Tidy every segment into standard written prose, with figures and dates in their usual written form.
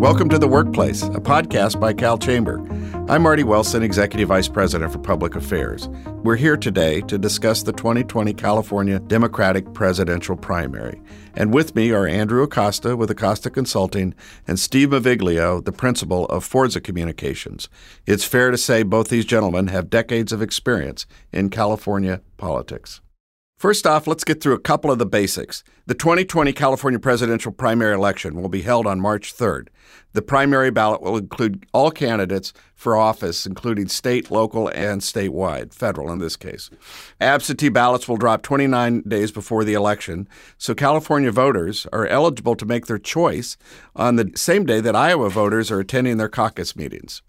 Welcome to The Workplace, a podcast by Cal Chamber. I'm Marty Wilson, Executive Vice President for Public Affairs. We're here today to discuss the 2020 California Democratic presidential primary. And with me are Andrew Acosta with Acosta Consulting and Steve Maviglio, the principal of Forza Communications. It's fair to say both these gentlemen have decades of experience in California politics. First off, let's get through a couple of the basics. The 2020 California presidential primary election will be held on March 3rd. The primary ballot will include all candidates for office, including state, local, and statewide, federal in this case. Absentee ballots will drop 29 days before the election, so California voters are eligible to make their choice on the same day that Iowa voters are attending their caucus meetings.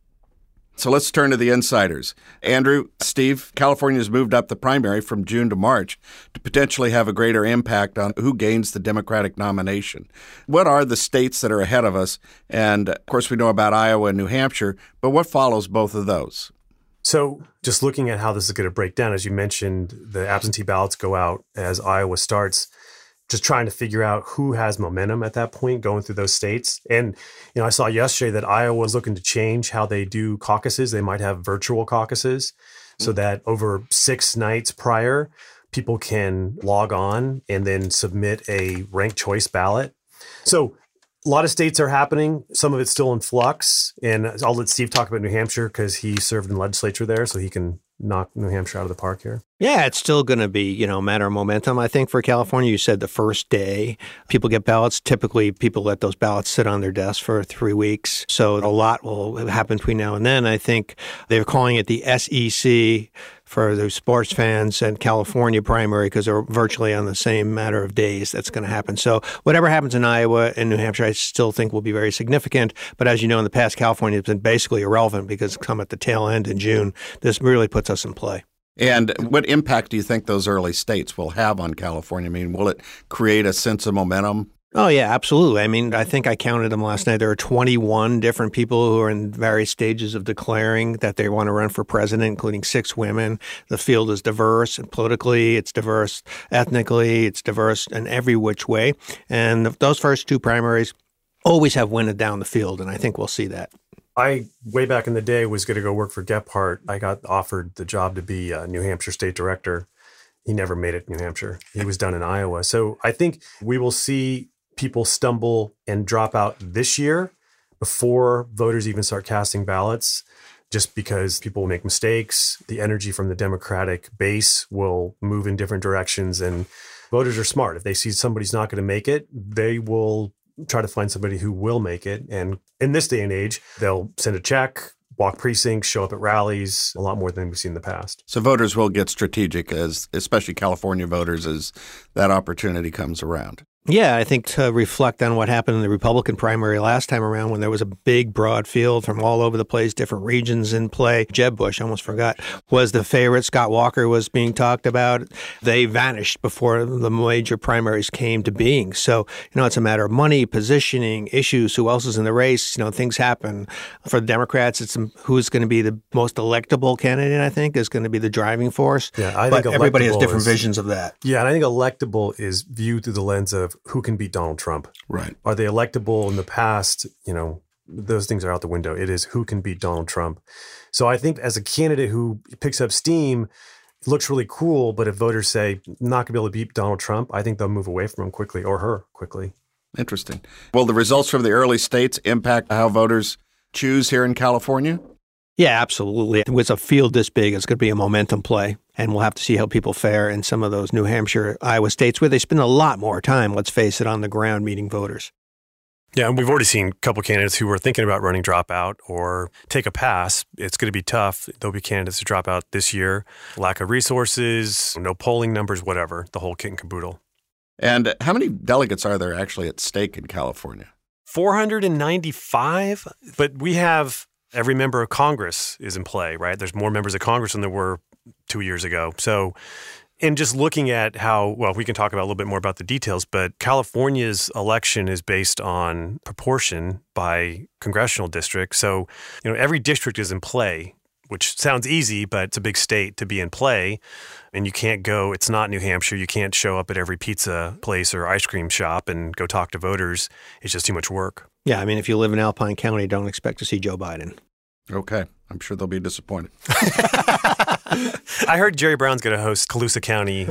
So let's turn to the insiders. Andrew, Steve, California has moved up the primary from June to March to potentially have a greater impact on who gains the Democratic nomination. What are the states that are ahead of us? And, of course, we know about Iowa and New Hampshire, but what follows both of those? So just looking at how this is going to break down, as you mentioned, the absentee ballots go out as Iowa starts. Just trying to figure out who has momentum at that point going through those states. And, I saw yesterday that Iowa is looking to change how they do caucuses. They might have virtual caucuses so that over 6 nights prior, people can log on and then submit a ranked choice ballot. So a lot of states are happening. Some of it's still in flux. And I'll let Steve talk about New Hampshire because he served in the legislature there, so he can knock New Hampshire out of the park here. Yeah, it's still going to be, a matter of momentum, I think, for California. You said the first day people get ballots. Typically, people let those ballots sit on their desk for 3 weeks. So a lot will happen between now and then. I think they're calling it the SEC for the sports fans and California primary because they're virtually on the same matter of days that's going to happen. So whatever happens in Iowa and New Hampshire, I still think will be very significant. But as you know, in the past, California has been basically irrelevant because come at the tail end in June, this really puts us in play. And what impact do you think those early states will have on California? I mean, will it create a sense of momentum? Oh, yeah, absolutely. I mean, I think I counted them last night. There are 21 different people who are in various stages of declaring that they want to run for president, including 6 women. The field is diverse and politically, it's diverse ethnically, it's diverse in every which way. And those first 2 primaries always have winnowed down the field, and I think we'll see that. I, way back in the day, was going to go work for Gephardt. I got offered the job to be New Hampshire state director. He never made it to New Hampshire. He was done in Iowa. So I think we will see people stumble and drop out this year before voters even start casting ballots, just because people will make mistakes. The energy from the Democratic base will move in different directions. And voters are smart. If they see somebody's not going to make it, they will try to find somebody who will make it. And in this day and age, they'll send a check, walk precincts, show up at rallies, a lot more than we've seen in the past. So voters will get strategic, especially California voters, as that opportunity comes around. Yeah, I think to reflect on what happened in the Republican primary last time around when there was a big, broad field from all over the place, different regions in play. Jeb Bush, I almost forgot, was the favorite. Scott Walker was being talked about. They vanished before the major primaries came to being. So, it's a matter of money, positioning, issues, who else is in the race. Things happen. For the Democrats, it's who's going to be the most electable candidate, I think, is going to be the driving force. Yeah, I think everybody has different visions of that. Yeah, and I think electable is viewed through the lens of who can beat Donald Trump. Right. Are they electable in the past? Those things are out the window. It is who can beat Donald Trump. So I think as a candidate who picks up steam, it looks really cool, but if voters say not going to be able to beat Donald Trump, I think they'll move away from him quickly or her quickly. Interesting. Will the results from the early states impact how voters choose here in California? Yeah, absolutely. With a field this big, it's going to be a momentum play. And we'll have to see how people fare in some of those New Hampshire, Iowa states where they spend a lot more time, let's face it, on the ground meeting voters. Yeah, and we've already seen a couple candidates who were thinking about running dropout or take a pass. It's going to be tough. There'll be candidates who drop out this year. Lack of resources, no polling numbers, whatever, the whole kit and caboodle. And how many delegates are there actually at stake in California? 495, but we have every member of Congress is in play, right? There's more members of Congress than there were 2 years ago. So, and just looking at how, well, we can talk about a little bit more about the details, but California's election is based on proportion by congressional district. So, every district is in play, which sounds easy, but it's a big state to be in play. And you can't go, it's not New Hampshire. You can't show up at every pizza place or ice cream shop and go talk to voters. It's just too much work. Yeah, I mean, if you live in Alpine County, don't expect to see Joe Biden. Okay. I'm sure they'll be disappointed. I heard Jerry Brown's going to host Colusa County.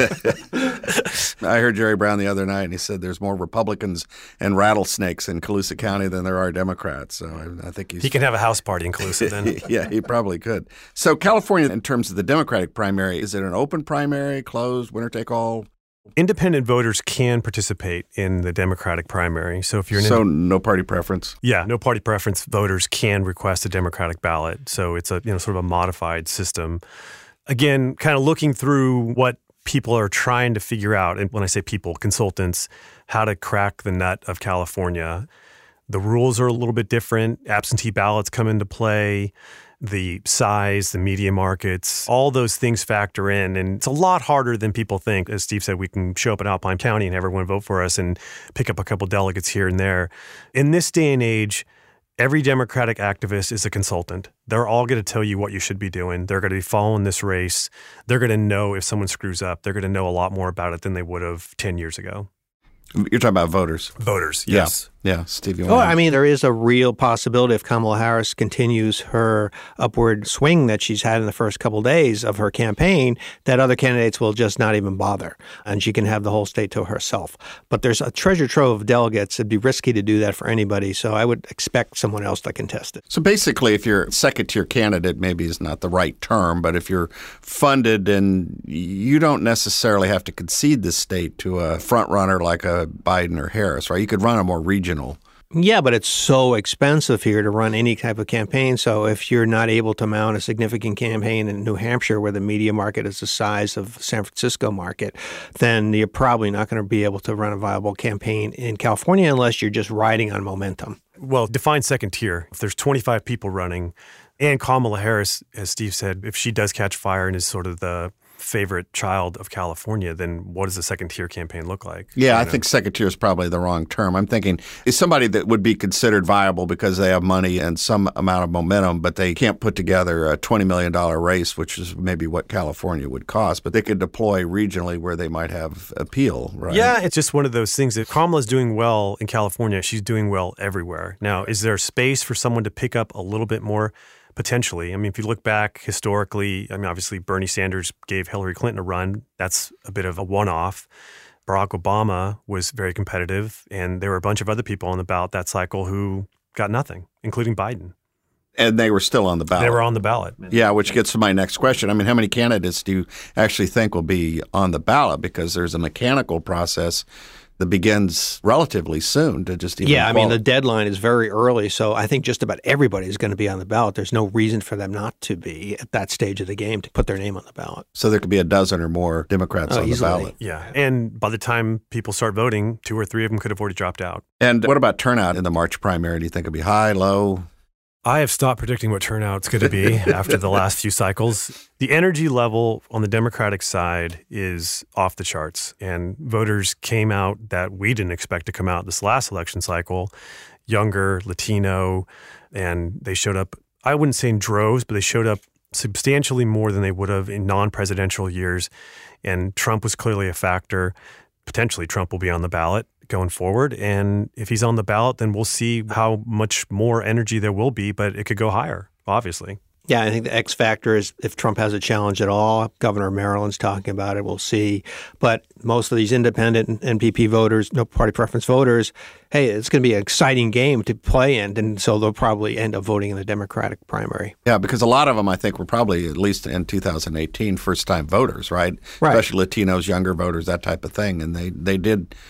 I heard Jerry Brown the other night, and he said there's more Republicans and rattlesnakes in Colusa County than there are Democrats. So I think he can have a house party in Colusa then. Yeah, he probably could. So California, in terms of the Democratic primary, is it an open primary, closed, winner take all? Independent voters can participate in the Democratic primary. So if you're no party preference. Yeah, no party preference voters can request a Democratic ballot. So it's a sort of a modified system. Again, kind of looking through what people are trying to figure out, and when I say people, consultants, how to crack the nut of California. The rules are a little bit different. Absentee ballots come into play. The size, the media markets, all those things factor in. And it's a lot harder than people think. As Steve said, we can show up in Alpine County and have everyone vote for us and pick up a couple delegates here and there. In this day and age, every Democratic activist is a consultant. They're all going to tell you what you should be doing. They're going to be following this race. They're going to know if someone screws up. They're going to know a lot more about it than they would have 10 years ago. You're talking about voters. Voters, yes. Yeah, Steve. I mean, there is a real possibility if Kamala Harris continues her upward swing that she's had in the first couple of days of her campaign, that other candidates will just not even bother, and she can have the whole state to herself. But there's a treasure trove of delegates. It'd be risky to do that for anybody, so I would expect someone else to contest it. So basically, if you're a second-tier candidate, maybe is not the right term, but if you're funded and you don't necessarily have to concede the state to a front runner like a Biden or Harris, right? You could run a more regional. Yeah, but it's so expensive here to run any type of campaign. So if you're not able to mount a significant campaign in New Hampshire where the media market is the size of the San Francisco market, then you're probably not going to be able to run a viable campaign in California unless you're just riding on momentum. Well, define second tier. If there's 25 people running, and Kamala Harris, as Steve said, if she does catch fire and is sort of the favorite child of California, then what does a second-tier campaign look like? Yeah, I think second-tier is probably the wrong term. I'm thinking is somebody that would be considered viable because they have money and some amount of momentum, but they can't put together a $20 million race, which is maybe what California would cost, but they could deploy regionally where they might have appeal, right? Yeah, it's just one of those things. If Kamala's doing well in California, she's doing well everywhere. Now, is there space for someone to pick up a little bit more? Potentially. I mean, if you look back historically, I mean, obviously Bernie Sanders gave Hillary Clinton a run. That's a bit of a one-off. Barack Obama was very competitive, and there were a bunch of other people on the ballot that cycle who got nothing, including Biden. And they were still on the ballot. They were on the ballot. Yeah, which gets to my next question. I mean, how many candidates do you actually think will be on the ballot? Because there's a mechanical process that begins relatively soon to just even I mean, the deadline is very early, so I think just about everybody is going to be on the ballot. There's no reason for them not to be at that stage of the game to put their name on the ballot. So there could be a dozen or more Democrats on easily. the ballot. Yeah, and by the time people start voting, 2 or 3 of them could have already dropped out. And what about turnout in the March primary? Do you think it'll be high, low? I have stopped predicting what turnout's going to be after the last few cycles. The energy level on the Democratic side is off the charts, and voters came out that we didn't expect to come out this last election cycle, younger, Latino, and they showed up, I wouldn't say in droves, but they showed up substantially more than they would have in non-presidential years, and Trump was clearly a factor. Potentially Trump will be on the ballot going forward. And if he's on the ballot, then we'll see how much more energy there will be, but it could go higher, obviously. Yeah, I think the X factor is if Trump has a challenge at all. Governor of Maryland's talking about it. We'll see. But most of these independent NPP voters, no party preference voters, hey, it's going to be an exciting game to play in. And so they'll probably end up voting in the Democratic primary. Yeah, because a lot of them, I think, were probably, at least in 2018, first-time voters, right? Especially Latinos, younger voters, that type of thing. And they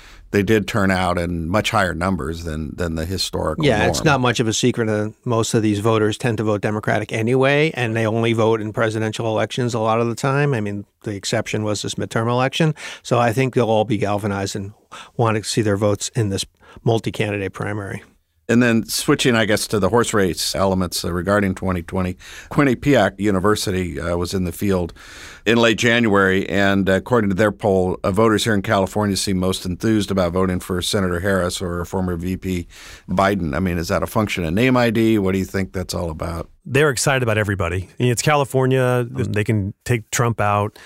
did turn out in much higher numbers than the historical norm. It's not much of a secret that most of these voters tend to vote Democratic anyway, and they only vote in presidential elections a lot of the time. I mean, the exception was this midterm election. So I think they'll all be galvanized and want to see their votes in this multi-candidate primary. And then switching, I guess, to the horse race elements regarding 2020, Quinnipiac University was in the field in late January, and according to their poll, voters here in California seem most enthused about voting for Senator Harris or former VP Biden. I mean, is that a function of name ID? What do you think that's all about? They're excited about everybody. It's California. They can take Trump out.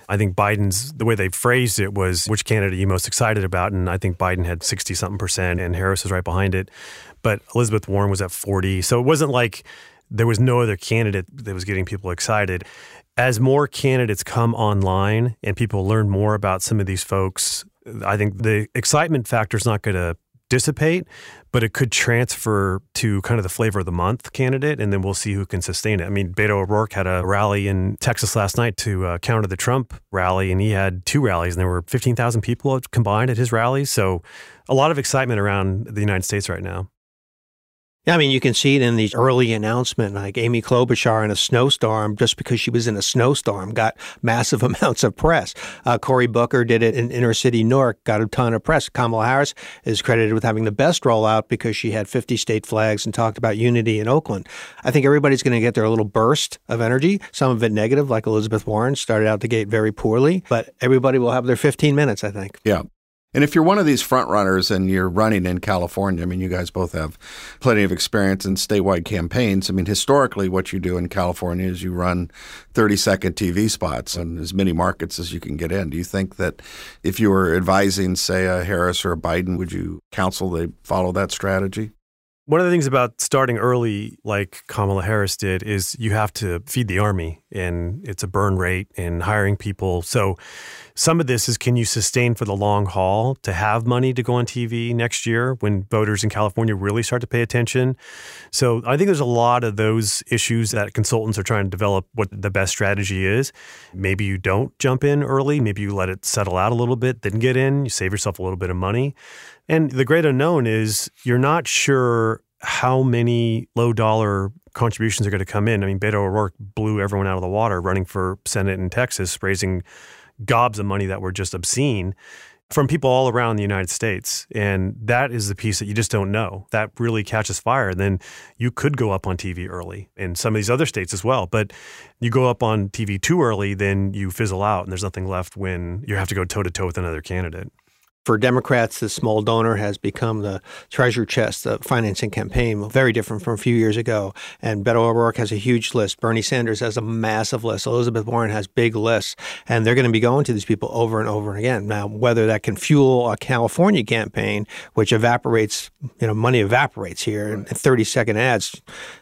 I think the way they phrased it was, which candidate are you most excited about? And I think Biden had 60-something% and Harris was right behind it. But Elizabeth Warren was at 40. So it wasn't like there was no other candidate that was getting people excited. As more candidates come online and people learn more about some of these folks, I think the excitement factor is not going to dissipate, but it could transfer to kind of the flavor of the month candidate, and then we'll see who can sustain it. I mean, Beto O'Rourke had a rally in Texas last night to counter the Trump rally, and he had 2 rallies, and there were 15,000 people combined at his rallies. So a lot of excitement around the United States right now. Yeah, I mean, you can see it in these early announcements, like Amy Klobuchar in a snowstorm, just because she was in a snowstorm, got massive amounts of press. Cory Booker did it in inner city Newark, got a ton of press. Kamala Harris is credited with having the best rollout because she had 50 state flags and talked about unity in Oakland. I think everybody's going to get their little burst of energy, some of it negative, like Elizabeth Warren started out the gate very poorly, but everybody will have their 15 minutes, I think. Yeah. And if you're one of these front runners and you're running in California, I mean, you guys both have plenty of experience in statewide campaigns. I mean, historically, what you do in California is you run 30-second TV spots in as many markets as you can get in. Do you think that if you were advising, say, a Harris or a Biden, would you counsel they follow that strategy? One of the things about starting early, like Kamala Harris did, is you have to feed the army, and it's a burn rate and hiring people. So some of this is, can you sustain for the long haul to have money to go on TV next year when voters in California really start to pay attention? So I think there's a lot of those issues that consultants are trying to develop what the best strategy is. Maybe you don't jump in early. Maybe you let it settle out a little bit, then get in. You save yourself a little bit of money. And the great unknown is you're not sure how many low-dollar contributions are going to come in. I mean, Beto O'Rourke blew everyone out of the water running for Senate in Texas, raising gobs of money that were just obscene from people all around the United States. And that is the piece that you just don't know. That really catches fire. And then you could go up on TV early in some of these other states as well. But you go up on TV too early, then you fizzle out and there's nothing left when you have to go toe-to-toe with another candidate. For Democrats, the small donor has become the treasure chest, the financing campaign, very different from a few years ago. And Beto O'Rourke has a huge list. Bernie Sanders has a massive list. Elizabeth Warren has big lists. And they're going to be going to these people over and over again. Now, whether that can fuel a California campaign, which evaporates, money evaporates here in 30-second ads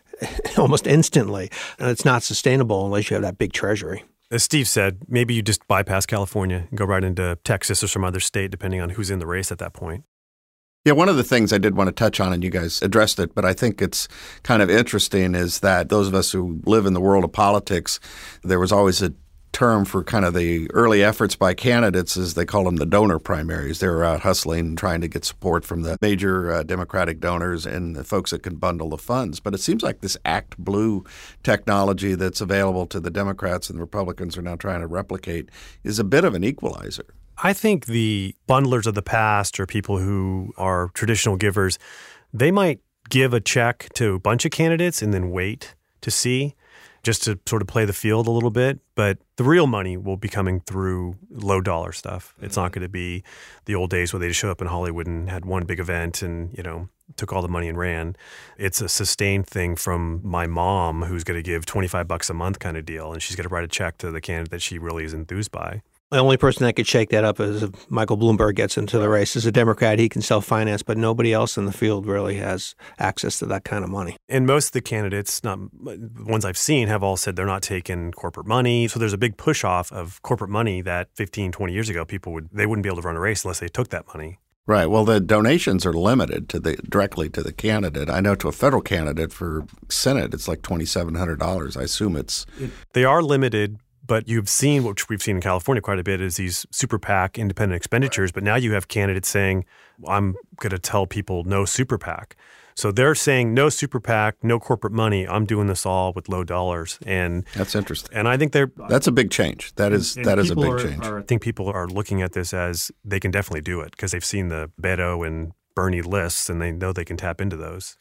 almost instantly. And it's not sustainable unless you have that big treasury. As Steve said, maybe you just bypass California and go right into Texas or some other state, depending on who's in the race at that point. Yeah, one of the things I did want to touch on, and you guys addressed it, but I think it's kind of interesting, is that those of us who live in the world of politics, there was always a term for kind of the early efforts by candidates, as they call them, the donor primaries. They were out hustling and trying to get support from the major Democratic donors and the folks that can bundle the funds. But it seems like this Act Blue technology that's available to the Democrats and the Republicans are now trying to replicate is a bit of an equalizer. I think the bundlers of the past, or people who are traditional givers, they might give a check to a bunch of candidates and then wait to see, just to sort of play the field a little bit. But the real money will be coming through low dollar stuff. It's not going to be the old days where they just showed up in Hollywood and had one big event and, took all the money and ran. It's a sustained thing from my mom, who's going to give $25 a month kind of deal. And she's going to write a check to the candidate that she really is enthused by. The only person that could shake that up is if Michael Bloomberg gets into the race. As a Democrat, he can self-finance, but nobody else in the field really has access to that kind of money. And most of the candidates, not the ones I've seen, have all said they're not taking corporate money. So there's a big push-off of corporate money that 15, 20 years ago, they wouldn't be able to run a race unless they took that money. Right. Well, the donations are limited directly to the candidate. I know to a federal candidate for Senate, it's like $2,700. I assume They are limited. But you've seen, which we've seen in California quite a bit, is these super PAC independent expenditures. Right. But now you have candidates saying, I'm going to tell people no super PAC. So they're saying no super PAC, no corporate money. I'm doing this all with low dollars. And that's interesting. And I think that's a big change. That is a big change. I think people are looking at this as they can definitely do it because they've seen the Beto and Bernie lists and they know they can tap into those.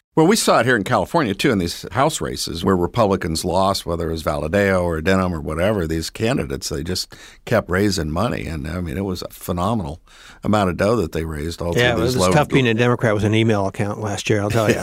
Well, we saw it here in California, too, in these House races where Republicans lost, whether it was Valadao or Denham or whatever, these candidates, they just kept raising money. And, I mean, it was a phenomenal amount of dough that they raised all through these it was tough being a Democrat with an email account last year, I'll tell you.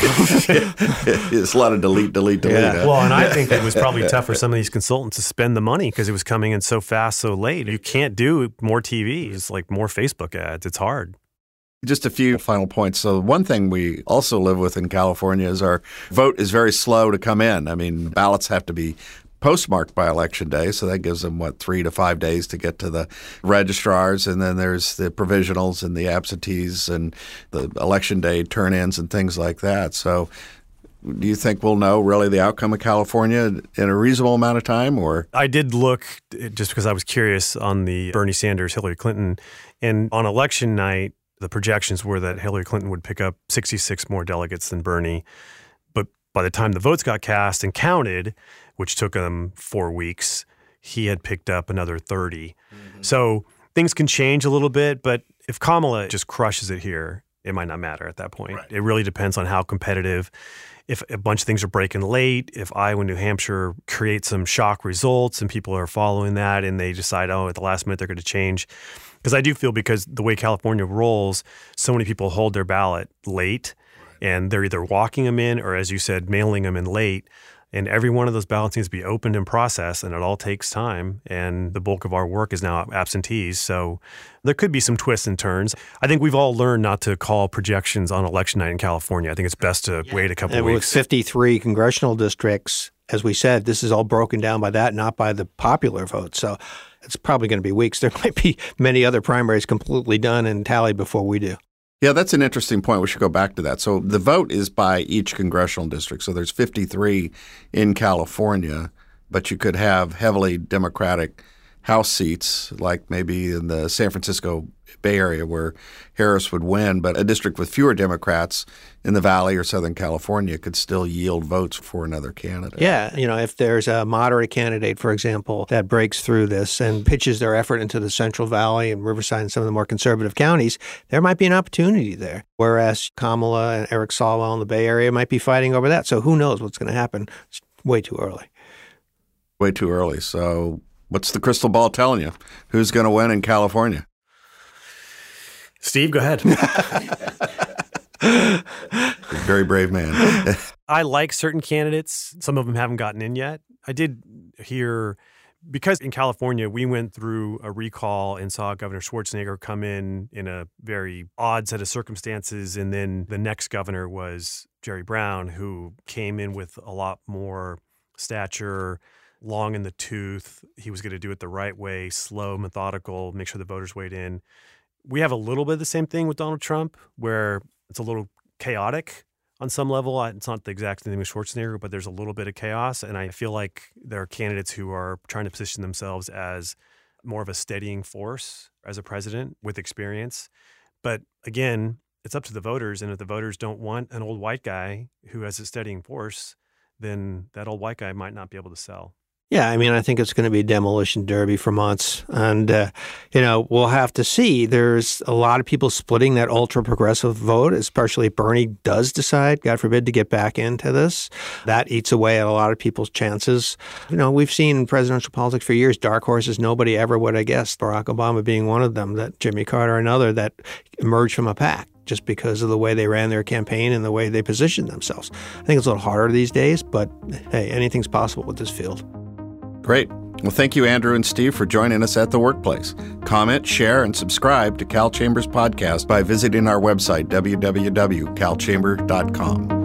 It's a lot of delete. Yeah. Well, and I think it was probably tough for some of these consultants to spend the money because it was coming in so fast, so late. You can't do more TV. It's like more Facebook ads. It's hard. Just a few final points. So one thing we also live with in California is our vote is very slow to come in. I mean, ballots have to be postmarked by Election Day, so that gives them, 3 to 5 days to get to the registrars, and then there's the provisionals and the absentees and the Election Day turn-ins and things like that. So do you think we'll know really the outcome of California in a reasonable amount of time? Or I did look, just because I was curious, on the Bernie Sanders, Hillary Clinton, and on election night, the projections were that Hillary Clinton would pick up 66 more delegates than Bernie. But by the time the votes got cast and counted, which took him 4 weeks, he had picked up another 30. Mm-hmm. So things can change a little bit, but if Kamala just crushes it here, it might not matter at that point. Right. It really depends on how competitive. If a bunch of things are breaking late, if Iowa and New Hampshire create some shock results and people are following that and they decide, at the last minute they're going to change. Because I do feel, because the way California rolls, so many people hold their ballot late, and they're either walking them in or, as you said, mailing them in late. And every one of those ballots needs to be opened and processed, and it all takes time. And the bulk of our work is now absentees. So there could be some twists and turns. I think we've all learned not to call projections on election night in California. I think it's best to wait a couple of weeks. With 53 congressional districts, as we said, this is all broken down by that, not by the popular vote. So it's probably going to be weeks. There might be many other primaries completely done and tallied before we do. Yeah, that's an interesting point. We should go back to that. So the vote is by each congressional district. So there's 53 in California, but you could have heavily Democratic House seats, like maybe in the San Francisco Bay Area where Harris would win, but a district with fewer Democrats in the Valley or Southern California could still yield votes for another candidate. Yeah, if there's a moderate candidate, for example, that breaks through this and pitches their effort into the Central Valley and Riverside and some of the more conservative counties, there might be an opportunity there. Whereas Kamala and Eric Swalwell in the Bay Area might be fighting over that. So who knows what's going to happen? It's way too early. Way too early. So what's the crystal ball telling you? Who's going to win in California? Steve, go ahead. Very brave man. I like certain candidates. Some of them haven't gotten in yet. I did hear, because in California, we went through a recall and saw Governor Schwarzenegger come in a very odd set of circumstances. And then the next governor was Jerry Brown, who came in with a lot more stature, long in the tooth. He was going to do it the right way, slow, methodical, make sure the voters weighed in. We have a little bit of the same thing with Donald Trump, where it's a little chaotic on some level. It's not the exact same with Schwarzenegger, but there's a little bit of chaos. And I feel like there are candidates who are trying to position themselves as more of a steadying force as a president with experience. But again, it's up to the voters. And if the voters don't want an old white guy who has a steadying force, then that old white guy might not be able to sell. Yeah, I think it's going to be a demolition derby for months. And, we'll have to see. There's a lot of people splitting that ultra-progressive vote, especially if Bernie does decide, God forbid, to get back into this. That eats away at a lot of people's chances. We've seen in presidential politics for years, dark horses nobody ever would have guessed, Barack Obama being one of them, that Jimmy Carter another, that emerged from a pack just because of the way they ran their campaign and the way they positioned themselves. I think it's a little harder these days, but hey, anything's possible with this field. Great. Well, thank you, Andrew and Steve, for joining us at The Workplace. Comment, share, and subscribe to Cal Chambers Podcast by visiting our website, www.calchamber.com.